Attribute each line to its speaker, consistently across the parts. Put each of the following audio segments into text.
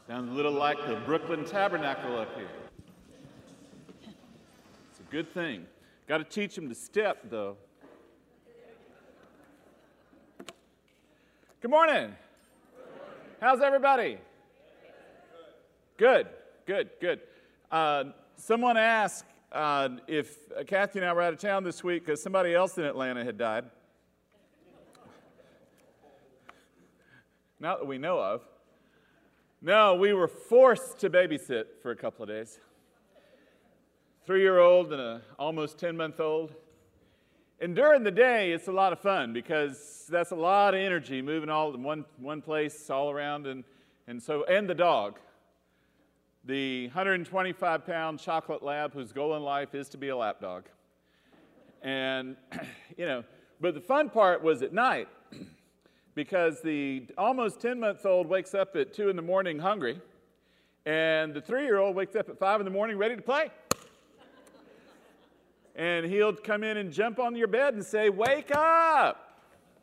Speaker 1: Sounds a little like the Brooklyn Tabernacle up here. It's a good thing. Got to teach them to step, though. Good morning. How's everybody? Good. Someone asked if Kathy and I were out of town this week because somebody else in Atlanta had died. Not that we know of. No, we were forced to babysit for a couple of days. 3-year-old and an almost 10-month-old. And during the day, it's a lot of fun because that's a lot of energy moving all in one place all around. And the dog. The 125-pound chocolate lab whose goal in life is to be a lap dog. And, but the fun part was at night because the almost 10-month-old wakes up at 2 in the morning hungry, and the 3-year-old wakes up at 5 in the morning ready to play. And he'll come in and jump on your bed and say, "Wake up!"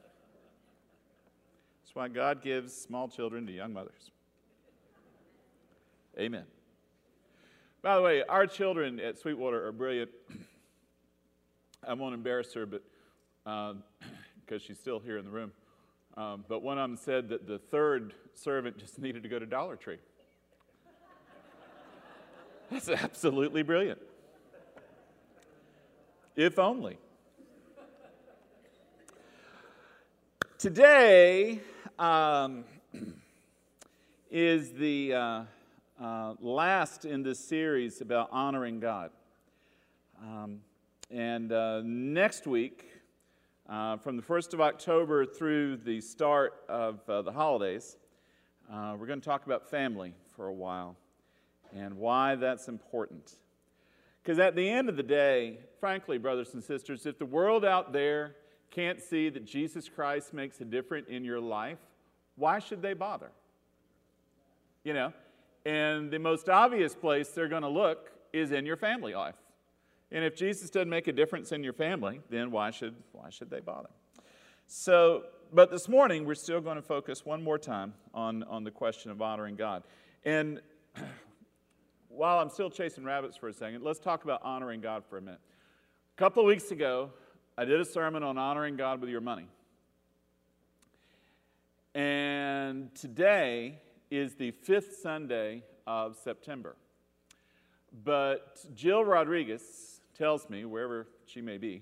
Speaker 1: That's why God gives small children to young mothers. Amen. By the way, our children at Sweetwater are brilliant. I won't embarrass her, but because she's still here in the room. But one of them said that the third servant just needed to go to Dollar Tree. That's absolutely brilliant. If only. Today is the last in this series about honoring God. Next week, from the 1st of October through the start of the holidays, we're going to talk about family for a while and why that's important. Because at the end of the day, frankly, brothers and sisters, if the world out there can't see that Jesus Christ makes a difference in your life, why should they bother? And the most obvious place they're going to look is in your family life. And if Jesus doesn't make a difference in your family, then why should they bother? But this morning, we're still going to focus one more time on the question of honoring God. And while I'm still chasing rabbits for a second, let's talk about honoring God for a minute. A couple of weeks ago, I did a sermon on honoring God with your money. And today is the 5th Sunday of September. But Jill Rodriguez tells me, wherever she may be,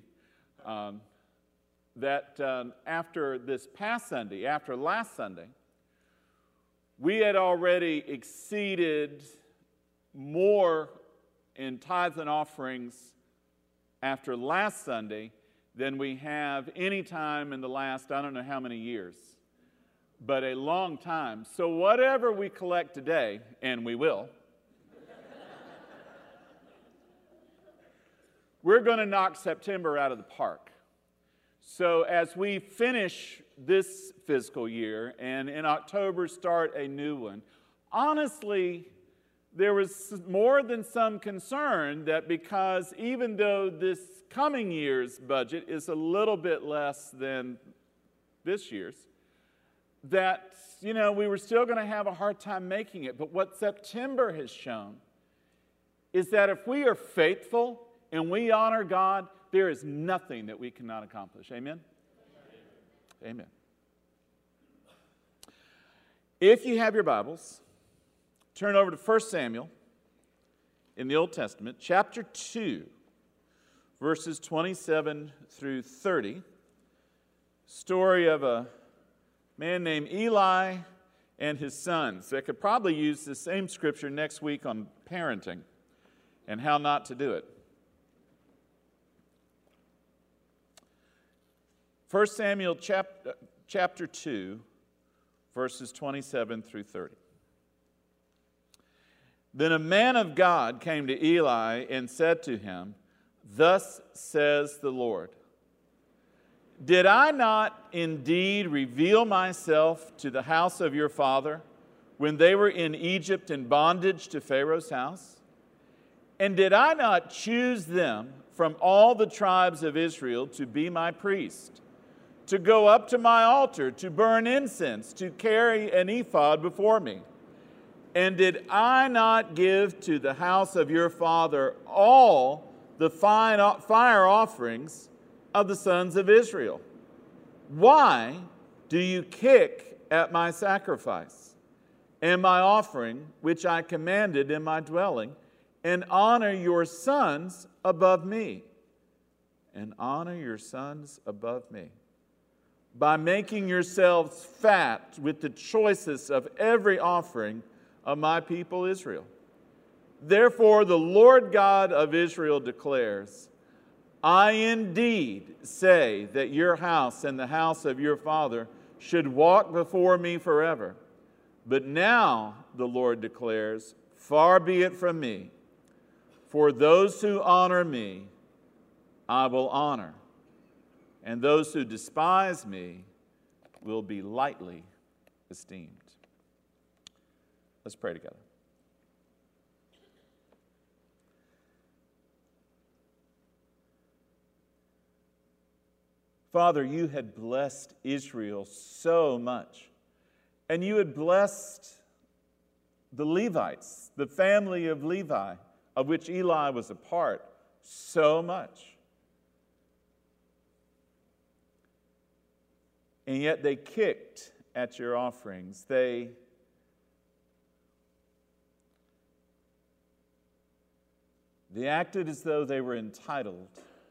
Speaker 1: that after this past Sunday, after last Sunday, we had already exceeded more in tithes and offerings after last Sunday than we have any time in the last, I don't know how many years, but a long time. So whatever we collect today, and we will, we're going to knock September out of the park. So as we finish this fiscal year and in October start a new one, honestly, there was more than some concern that because even though this coming year's budget is a little bit less than this year's, that, we were still going to have a hard time making it. But what September has shown is that if we are faithful and we honor God, there is nothing that we cannot accomplish. Amen? Amen. If you have your Bibles, turn over to 1 Samuel in the Old Testament, chapter 2, verses 27 through 30. Story of a man named Eli and his sons. I could probably use the same scripture next week on parenting and how not to do it. 1 Samuel chapter 2, verses 27 through 30. Then a man of God came to Eli and said to him, "Thus says the Lord, did I not indeed reveal myself to the house of your father when they were in Egypt in bondage to Pharaoh's house? And did I not choose them from all the tribes of Israel to be my priest, to go up to my altar, to burn incense, to carry an ephod before me? And did I not give to the house of your father all the fire offerings of the sons of Israel? Why do you kick at my sacrifice and my offering, which I commanded in my dwelling, and honor your sons above me? And honor your sons above me, by making yourselves fat with the choicest of every offering of my people Israel. Therefore, the Lord God of Israel declares, I indeed say that your house and the house of your father should walk before me forever. But now, the Lord declares, far be it from me. For those who honor me, I will honor, and those who despise me will be lightly esteemed. Let's pray together. Father, you had blessed Israel so much, and you had blessed the Levites, the family of Levi, of which Eli was a part, so much. And yet they kicked at your offerings. They acted as though they were entitled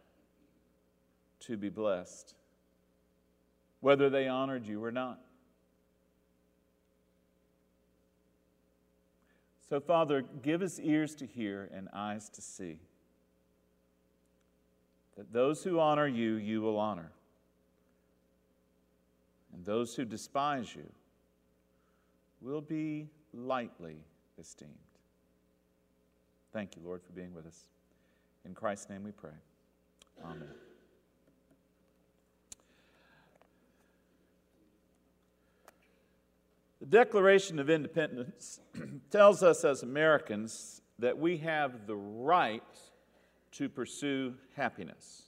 Speaker 1: to be blessed, whether they honored you or not. So, Father, give us ears to hear and eyes to see, that those who honor you, you will honor. And those who despise you will be lightly esteemed. Thank you, Lord, for being with us. In Christ's name we pray. Amen. The Declaration of Independence tells us as Americans that we have the right to pursue happiness.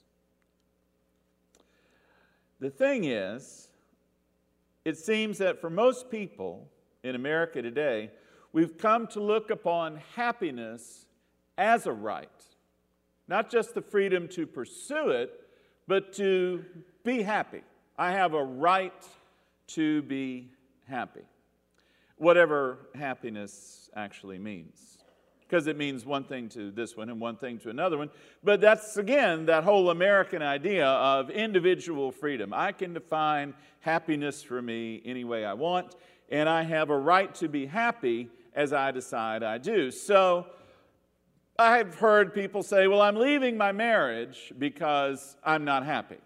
Speaker 1: The thing is, it seems that for most people in America today, we've come to look upon happiness as a right. Not just the freedom to pursue it, but to be happy. I have a right to be happy. Whatever happiness actually means. Because it means one thing to this one and one thing to another one. But that's, again, that whole American idea of individual freedom. I can define happiness for me any way I want, and I have a right to be happy as I decide I do. So I've heard people say, well, I'm leaving my marriage because I'm not happy.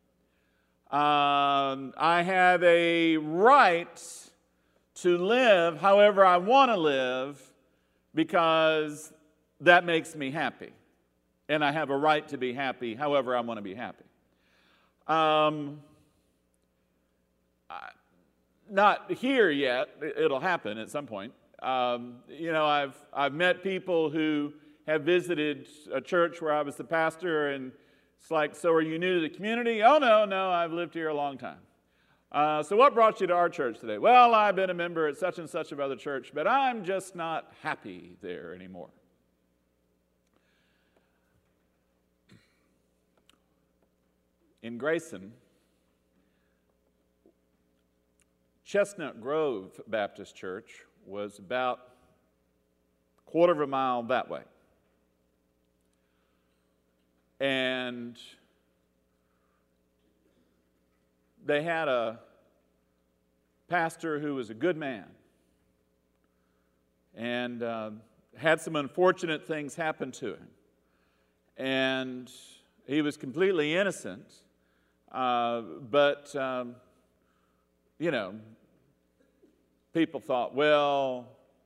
Speaker 1: I have a right to live however I want to live because that makes me happy. And I have a right to be happy however I want to be happy. Not here yet. It'll happen at some point. I've met people who have visited a church where I was the pastor, and it's like, so are you new to the community? Oh, no, I've lived here a long time. So what brought you to our church today? Well, I've been a member at such and such of other church, but I'm just not happy there anymore. In Grayson, Chestnut Grove Baptist Church was about a quarter of a mile that way. And they had a pastor who was a good man and had some unfortunate things happen to him. And he was completely innocent, but people thought, well,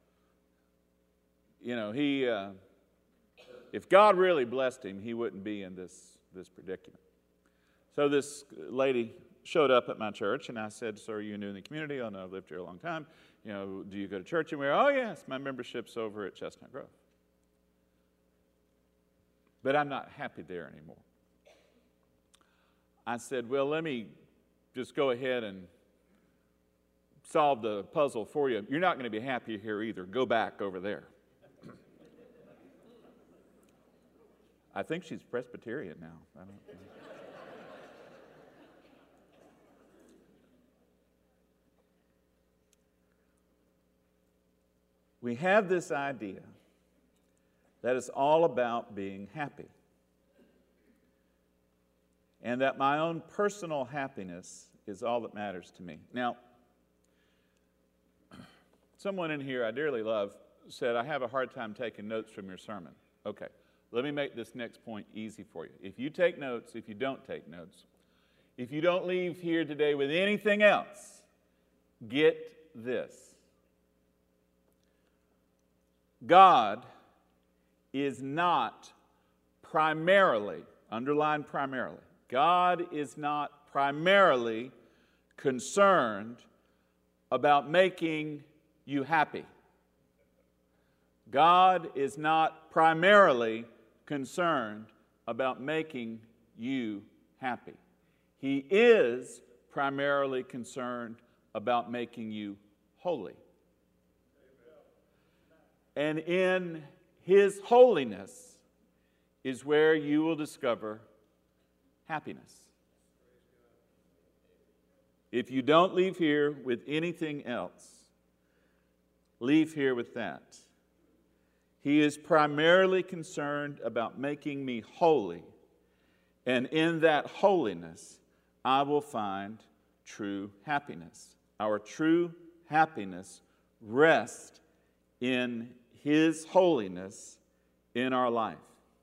Speaker 1: if God really blessed him, he wouldn't be in this predicament. So this lady showed up at my church, and I said, so are you new in the community? Oh, no, I've lived here a long time. Do you go to church anywhere? Oh, yes, my membership's over at Chestnut Grove. But I'm not happy there anymore. I said, well, let me just go ahead and solve the puzzle for you. You're not going to be happy here either. Go back over there. I think she's Presbyterian now. I don't know. We have this idea that it's all about being happy, and that my own personal happiness is all that matters to me. Now, someone in here I dearly love said, I have a hard time taking notes from your sermon. Okay, let me make this next point easy for you. If you take notes, if you don't take notes, if you don't leave here today with anything else, get this. God is not primarily, underline primarily, God is not primarily concerned about making you happy. God is not primarily concerned about making you happy. He is primarily concerned about making you holy. And in His holiness is where you will discover happiness. If you don't leave here with anything else, leave here with that. He is primarily concerned about making me holy, and in that holiness, I will find true happiness. Our true happiness rests in His holiness in our life.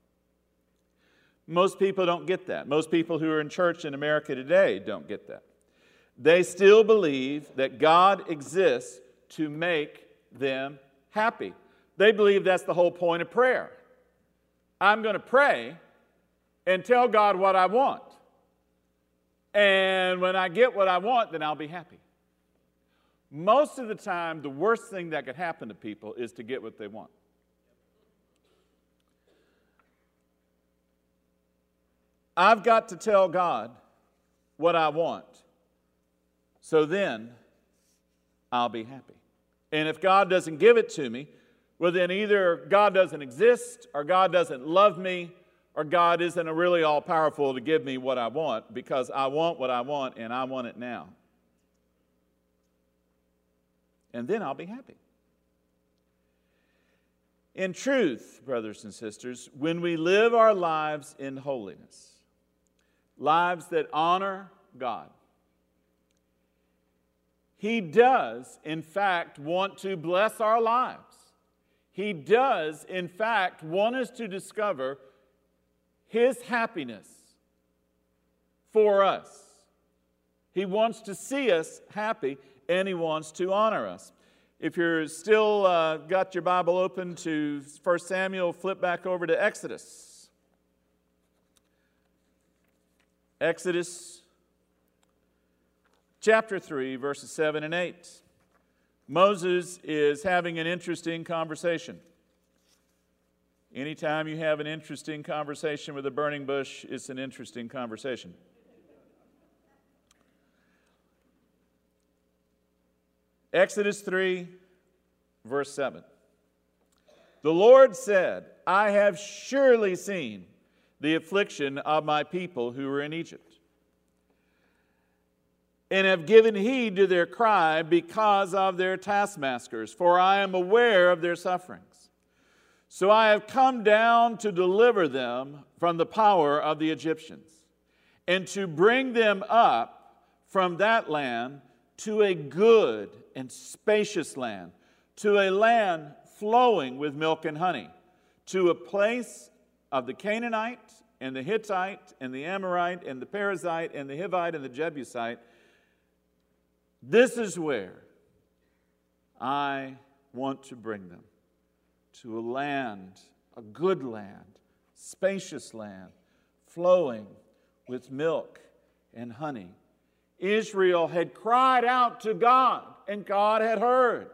Speaker 1: Most people don't get that. Most people who are in church in America today don't get that. They still believe that God exists to make them happy. They believe that's the whole point of prayer. I'm going to pray and tell God what I want. And when I get what I want, then I'll be happy. Most of the time, the worst thing that could happen to people is to get what they want. I've got to tell God what I want, so then I'll be happy. And if God doesn't give it to me, well, then either God doesn't exist, or God doesn't love me, or God isn't really all-powerful to give me what I want, because I want what I want, and I want it now. And then I'll be happy. In truth, brothers and sisters, when we live our lives in holiness, lives that honor God, He does, in fact, want to bless our lives. He does, in fact, want us to discover His happiness for us. He wants to see us happy, and He wants to honor us. If you're still got your Bible open to 1 Samuel, flip back over to Exodus. Exodus chapter 3, verses 7 and 8. Moses is having an interesting conversation. Anytime you have an interesting conversation with a burning bush, it's an interesting conversation. Exodus 3, verse 7. The Lord said, I have surely seen the affliction of my people who are in Egypt, and have given heed to their cry because of their taskmasters, for I am aware of their sufferings. So I have come down to deliver them from the power of the Egyptians, and to bring them up from that land to a good and spacious land, to a land flowing with milk and honey, to a place of the Canaanite and the Hittite and the Amorite and the Perizzite and the Hivite and the Jebusite. This is where I want to bring them, to a land, a good land, spacious land, flowing with milk and honey. Israel had cried out to God, and God had heard.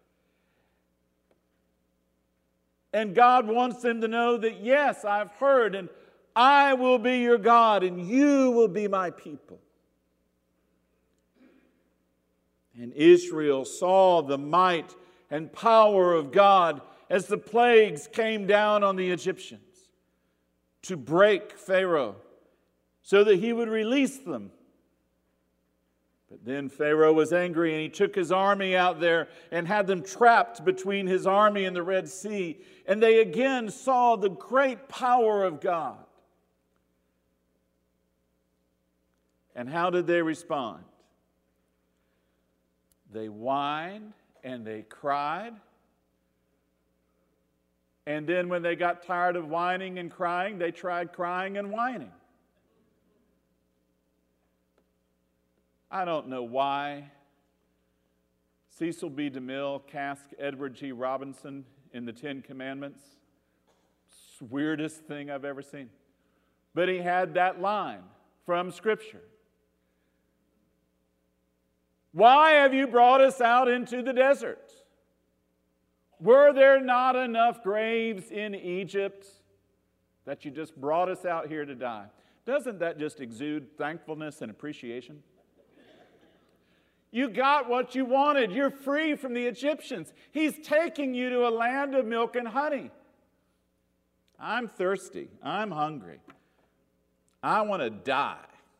Speaker 1: And God wants them to know that, yes, I've heard, and I will be your God, and you will be my people. And Israel saw the might and power of God as the plagues came down on the Egyptians to break Pharaoh so that he would release them. But then Pharaoh was angry, and he took his army out there and had them trapped between his army and the Red Sea. And they again saw the great power of God. And how did they respond? They whined and they cried. And then when they got tired of whining and crying, they tried crying and whining. I don't know why Cecil B. DeMille cast Edward G. Robinson in the Ten Commandments. It's the weirdest thing I've ever seen. But he had that line from Scripture. Why have you brought us out into the desert? Were there not enough graves in Egypt that you just brought us out here to die? Doesn't that just exude thankfulness and appreciation? You got what you wanted. You're free from the Egyptians. He's taking you to a land of milk and honey. I'm thirsty. I'm hungry. I want to die.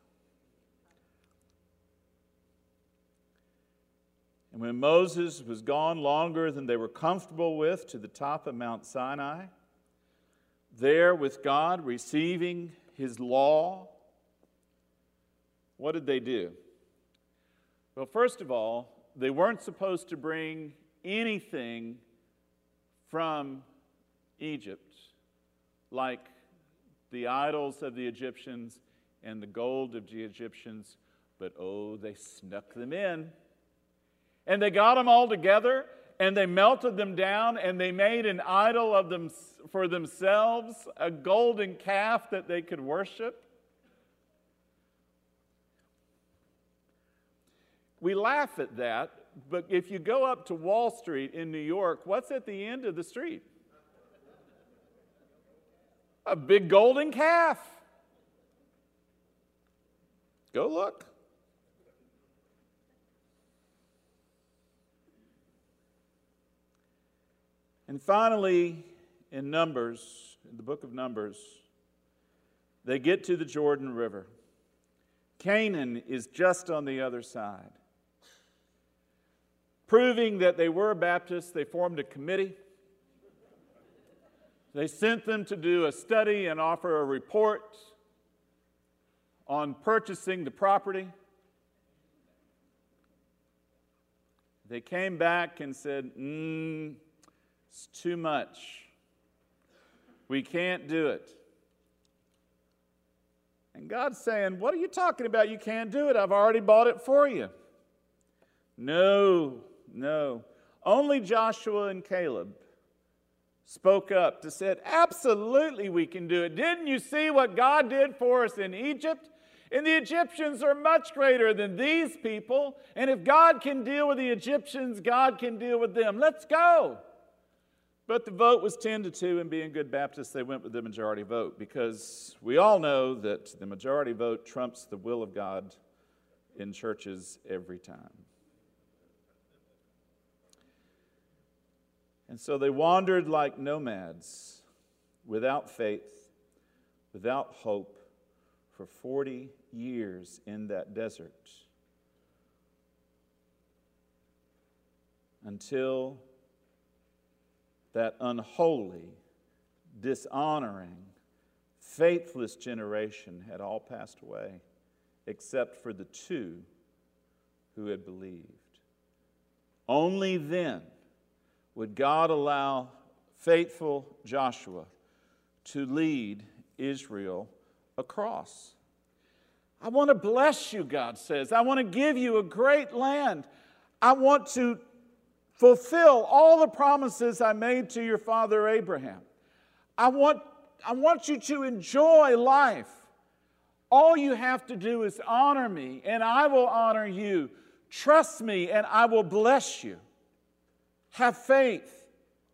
Speaker 1: And when Moses was gone longer than they were comfortable with to the top of Mount Sinai, there with God receiving his law, what did they do? Well, first of all, they weren't supposed to bring anything from Egypt, like the idols of the Egyptians and the gold of the Egyptians, but they snuck them in. And they got them all together, and they melted them down, and they made an idol of them for themselves, a golden calf that they could worship. We laugh at that, but if you go up to Wall Street in New York, what's at the end of the street? A big golden calf. Go look. And finally, in Numbers, in the book of Numbers, they get to the Jordan River. Canaan is just on the other side. Proving that they were Baptists, they formed a committee. They sent them to do a study and offer a report on purchasing the property. They came back and said, it's too much. We can't do it. And God's saying, what are you talking about? You can't do it. I've already bought it for you. No. Only Joshua and Caleb spoke up to say, absolutely we can do it. Didn't you see what God did for us in Egypt? And the Egyptians are much greater than these people. And if God can deal with the Egyptians, God can deal with them. Let's go. But the vote was 10-2, and being good Baptists, they went with the majority vote, because we all know that the majority vote trumps the will of God in churches every time. And so they wandered like nomads, without faith, without hope, for 40 years in that desert, until that unholy, dishonoring, faithless generation had all passed away, except for the two who had believed. Only then would God allow faithful Joshua to lead Israel across. I want to bless you, God says. I want to give you a great land. I want to fulfill all the promises I made to your father Abraham. I want you to enjoy life. All you have to do is honor me, and I will honor you. Trust me, and I will bless you. Have faith.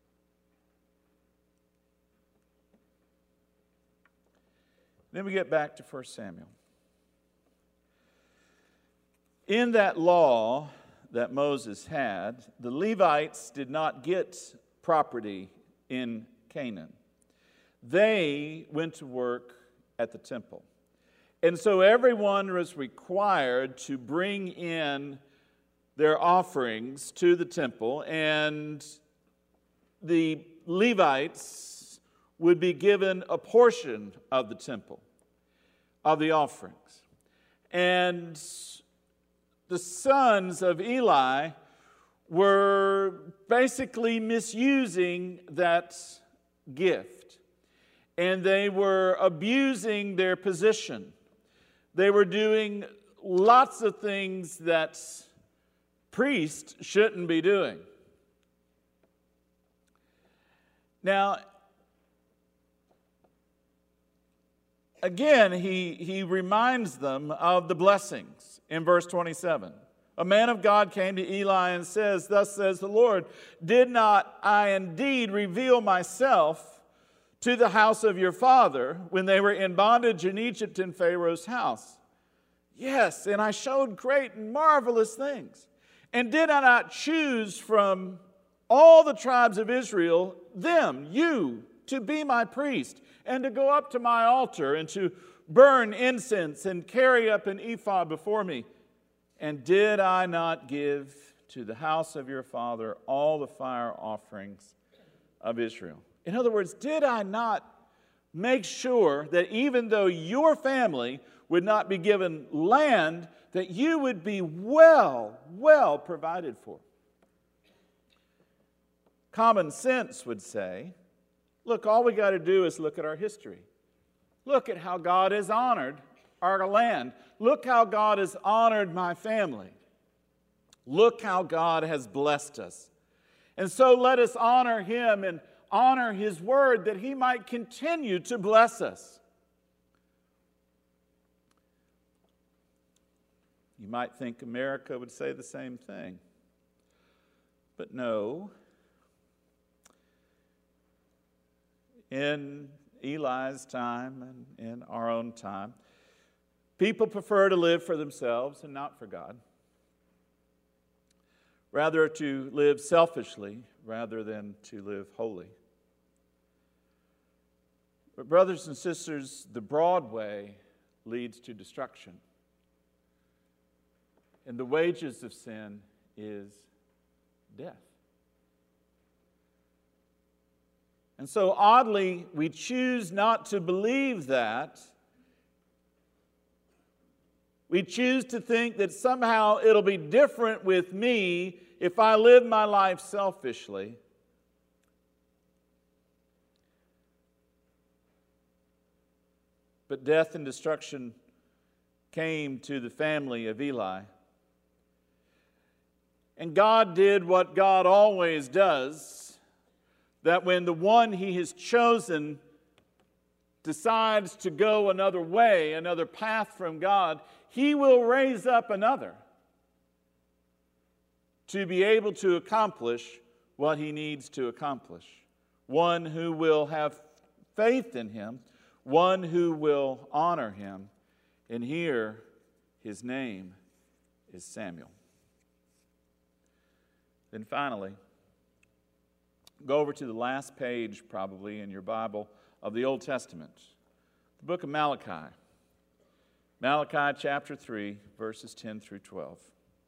Speaker 1: Then we get back to 1 Samuel. In that law that Moses had, the Levites did not get property in Canaan. They went to work at the temple. And so everyone was required to bring in their offerings to the temple, and the Levites would be given a portion of the temple, of the offerings. And the sons of Eli were basically misusing that gift, and they were abusing their position. They were doing lots of things that priests shouldn't be doing. Now, again, he reminds them of the blessings in verse 27. A man of God came to Eli and says, "Thus says the Lord, did not I indeed reveal myself to the house of your father when they were in bondage in Egypt in Pharaoh's house? Yes, and I showed great and marvelous things. And did I not choose from all the tribes of Israel them, you, to be my priest, and to go up to my altar, and to burn incense, and carry up an ephod before me? And did I not give to the house of your father all the fire offerings of Israel?" In other words, did I not make sure that even though your family would not be given land, that you would be well provided for? Common sense would say, look, all we got to do is look at our history. Look at how God has honored our land. Look how God has honored my family. Look how God has blessed us. And so let us honor Him and honor His word, that He might continue to bless us. You might think America would say the same thing. But no. In Eli's time and in our own time, people prefer to live for themselves and not for God. Rather to live selfishly rather than to live holy. But brothers and sisters, the broad way leads to destruction. And the wages of sin is death. And so oddly, we choose not to believe that. We choose to think that somehow it'll be different with me if I live my life selfishly. But death and destruction came to the family of Eli. And God did what God always does, that when the one He has chosen decides to go another way, another path from God, He will raise up another to be able to accomplish what He needs to accomplish. One who will have faith in Him, one who will honor Him. And here, his name is Samuel. Then finally, go over to the last page, probably, in your Bible of the Old Testament, the book of Malachi. Malachi chapter 3, verses 10 through 12.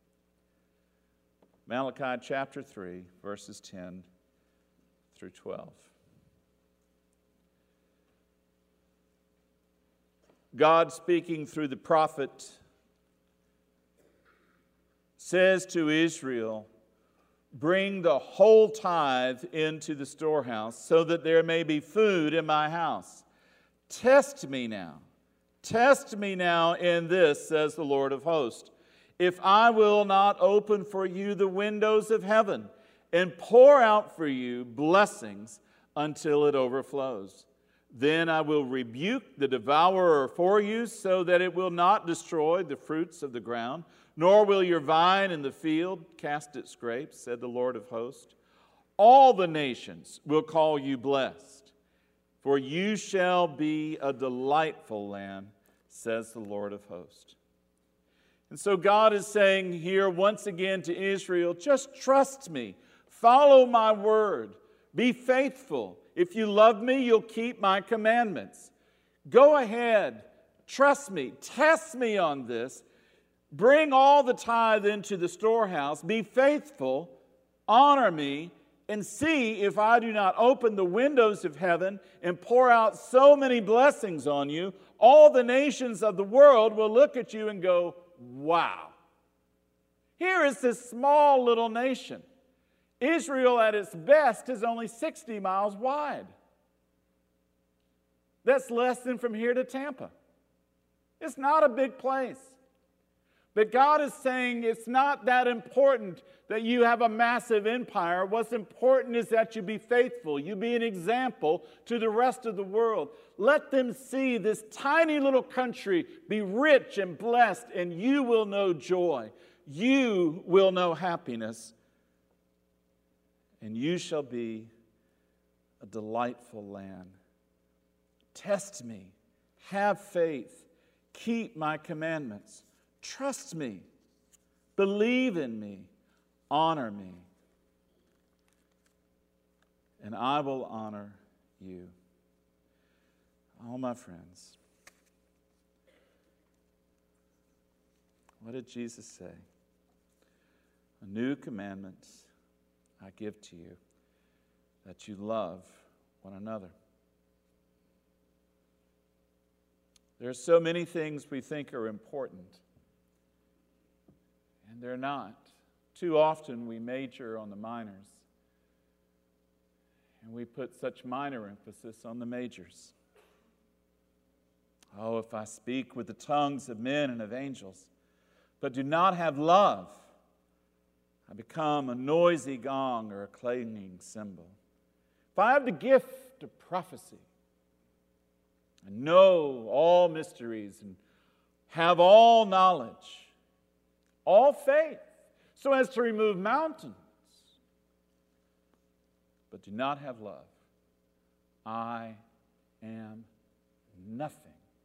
Speaker 1: Malachi chapter 3, verses 10 through 12. God, speaking through the prophet, says to Israel, "Bring the whole tithe into the storehouse, so that there may be food in my house. Test me now in this, says the Lord of hosts, if I will not open for you the windows of heaven and pour out for you blessings until it overflows. Then I will rebuke the devourer for you, so that it will not destroy the fruits of the ground, nor will your vine in the field cast its grapes, said the Lord of hosts. All the nations will call you blessed, for you shall be a delightful land, says the Lord of hosts." And so God is saying here once again to Israel, just trust me. Follow my word. Be faithful. If you love me, you'll keep my commandments. Go ahead. Trust me. Test me on this. Bring all the tithe into the storehouse. Be faithful. Honor me. And see if I do not open the windows of heaven and pour out so many blessings on you, all the nations of the world will look at you and go, wow. Here is this small little nation. Israel at its best is only 60 miles wide. That's less than from here to Tampa. It's not a big place. But God is saying it's not that important that you have a massive empire. What's important is that you be faithful. You be an example to the rest of the world. Let them see this tiny little country be rich and blessed, and you will know joy. You will know happiness. And you shall be a delightful land. Test me. Have faith. Keep my commandments. Trust me. Believe in me. Honor me. And I will honor you. Oh, my friends. What did Jesus say? A new commandment I give to you, that you love one another. There are so many things we think are important, and they're not. Too often we major on the minors, and we put such minor emphasis on the majors. Oh, if I speak with the tongues of men and of angels, but do not have love, I become a noisy gong or a clanging cymbal. If I have the gift of prophecy and know all mysteries and have all knowledge, all faith, so as to remove mountains, but do not have love, I am nothing.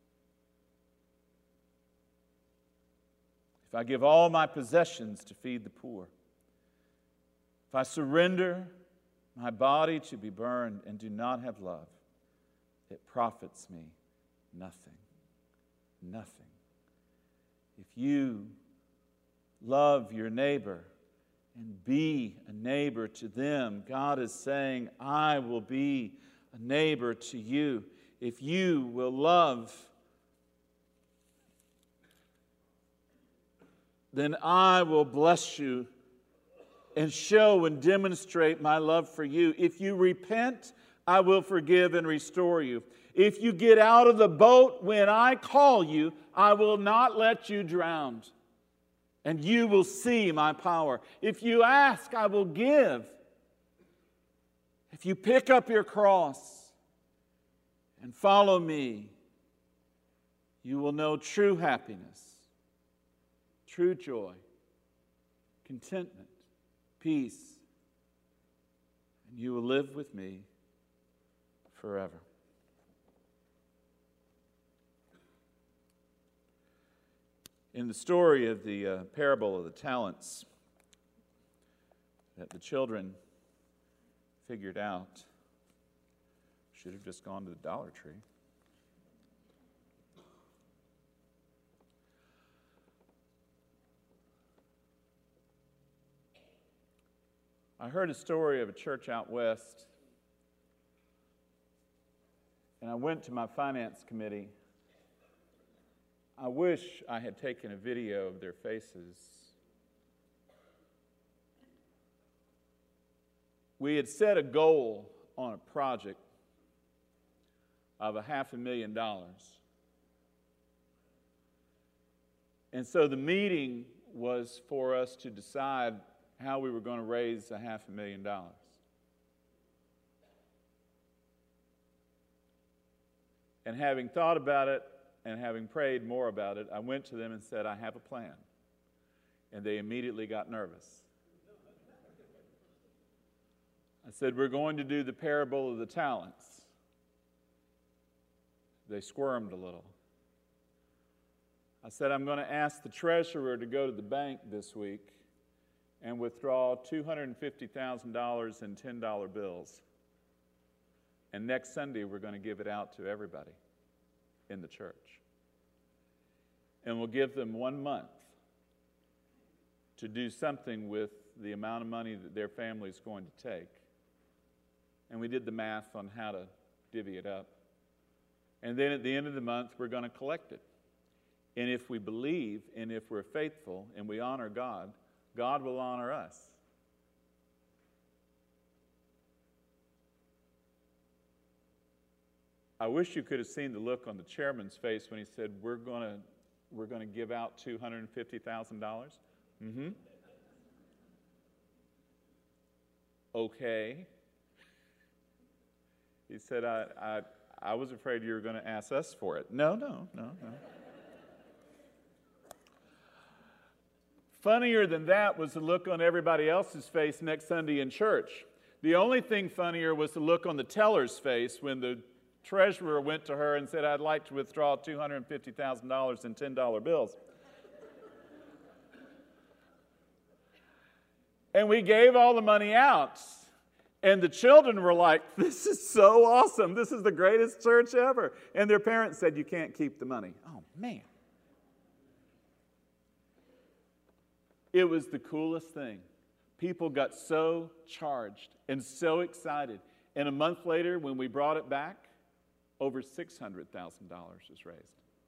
Speaker 1: If I give all my possessions to feed the poor, if I surrender my body to be burned and do not have love, it profits me nothing. Nothing. If you love your neighbor and be a neighbor to them, God is saying, I will be a neighbor to you. If you will love, then I will bless you and show and demonstrate my love for you. If you repent, I will forgive and restore you. If you get out of the boat when I call you, I will not let you drown, and you will see my power. If you ask, I will give. If you pick up your cross and follow me, you will know true happiness, true joy, contentment, peace, and you will live with me forever. In the story of the parable of the talents that the children figured out, should have just gone to the Dollar Tree. I heard a story of a church out west, and I went to my finance committee. I wish I had taken a video of their faces. We had set a goal on a project of $500,000. And so the meeting was for us to decide how we were going to raise $500,000. And having thought about it and having prayed more about it, I went to them and said, I have a plan. And they immediately got nervous. I said, we're going to do the parable of the talents. They squirmed a little. I said, I'm going to ask the treasurer to go to the bank this week and withdraw $250,000 in $10 bills. And next Sunday, we're going to give it out to everybody in the church. And we'll give them 1 month to do something with the amount of money that their family is going to take. And we did the math on how to divvy it up. And then at the end of the month, we're going to collect it. And if we believe and if we're faithful and we honor God, God will honor us. I wish you could have seen the look on the chairman's face when he said, we're going to give out $250,000. Mm-hmm. Okay. He said, I was afraid you were going to ask us for it. No. Funnier than that was the look on everybody else's face next Sunday in church. The only thing funnier was the look on the teller's face when the treasurer went to her and said, I'd like to withdraw $250,000 in $10 bills. And we gave all the money out. And the children were like, this is so awesome. This is the greatest church ever. And their parents said, you can't keep the money. Oh, man. It was the coolest thing. People got so charged and so excited. And a month later, when we brought it back, over $600,000 was raised.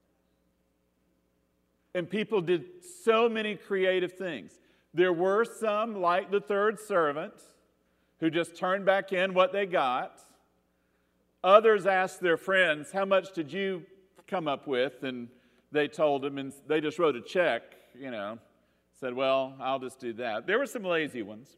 Speaker 1: And people did so many creative things. There were some, like the third servant, who just turned back in what they got. Others asked their friends, how much did you come up with? And they told them, and they just wrote a check, said, well, I'll just do that. There were some lazy ones.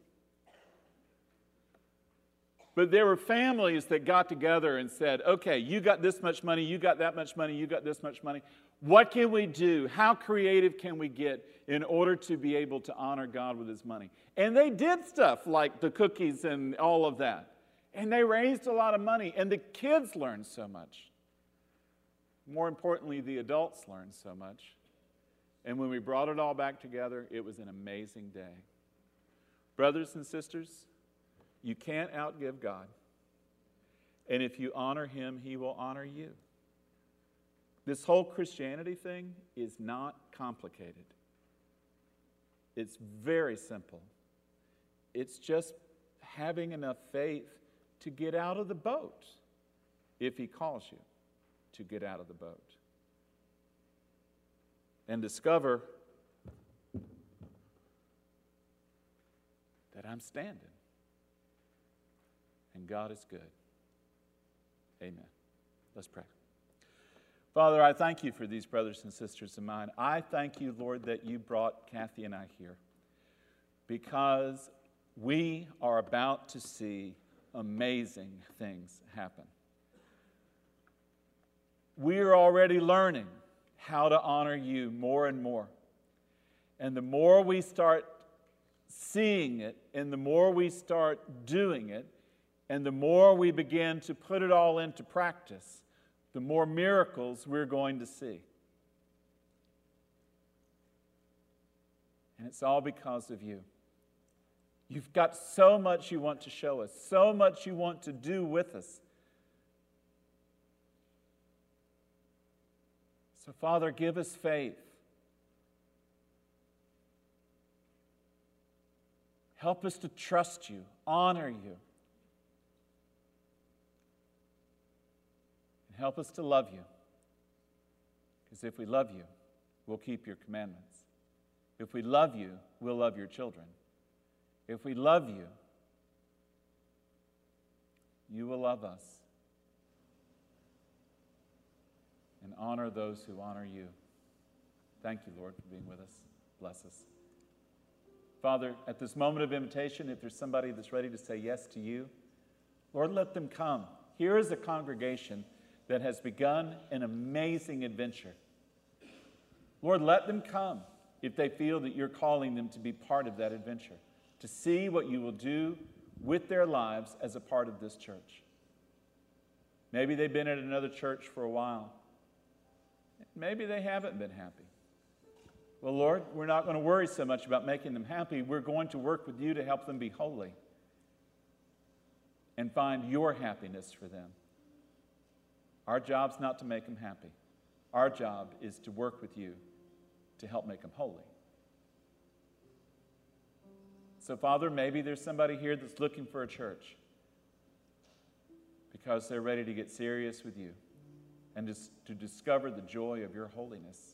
Speaker 1: But there were families that got together and said, okay, you got this much money, you got that much money, you got this much money. What can we do? How creative can we get in order to be able to honor God with his money? And they did stuff like the cookies and all of that. And they raised a lot of money. And the kids learned so much. More importantly, the adults learned so much. And when we brought it all back together, it was an amazing day. Brothers and sisters, you can't outgive God. And if you honor him, he will honor you. This whole Christianity thing is not complicated. It's very simple. It's just having enough faith to get out of the boat if he calls you to get out of the boat. And discover that I'm standing. And God is good. Amen. Let's pray. Father, I thank you for these brothers and sisters of mine. I thank you, Lord, that you brought Kathy and I here because we are about to see amazing things happen. We are already learning how to honor you more and more. And the more we start seeing it, and the more we start doing it, and the more we begin to put it all into practice, the more miracles we're going to see. And it's all because of you. You've got so much you want to show us, so much you want to do with us. So, Father, give us faith. Help us to trust you, honor you. Help us to love you. Because if we love you, we'll keep your commandments. If we love you, we'll love your children. If we love you, you will love us. And honor those who honor you. Thank you, Lord, for being with us. Bless us. Father, at this moment of invitation, if there's somebody that's ready to say yes to you, Lord, let them come. Here is a congregation that has begun an amazing adventure. Lord, let them come if they feel that you're calling them to be part of that adventure, to see what you will do with their lives as a part of this church. Maybe they've been at another church for a while. Maybe they haven't been happy. Well, Lord, we're not going to worry so much about making them happy. We're going to work with you to help them be holy and find your happiness for them. Our job's not to make them happy. Our job is to work with you to help make them holy. So, Father, maybe there's somebody here that's looking for a church because they're ready to get serious with you and to discover the joy of your holiness.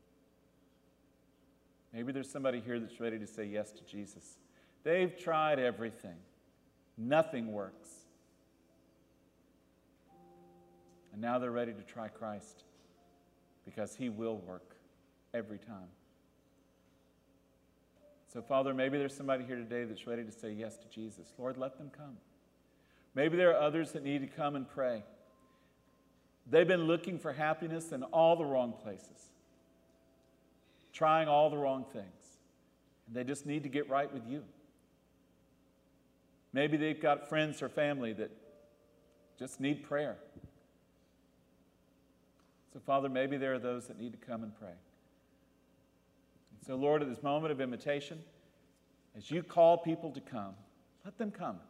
Speaker 1: Maybe there's somebody here that's ready to say yes to Jesus. They've tried everything. Nothing works. And now they're ready to try Christ because he will work every time. So, Father, maybe there's somebody here today that's ready to say yes to Jesus. Lord, let them come. Maybe there are others that need to come and pray. They've been looking for happiness in all the wrong places, trying all the wrong things, and they just need to get right with you. Maybe they've got friends or family that just need prayer. So, Father, maybe there are those that need to come and pray. So, Lord, at this moment of invitation, as you call people to come, let them come.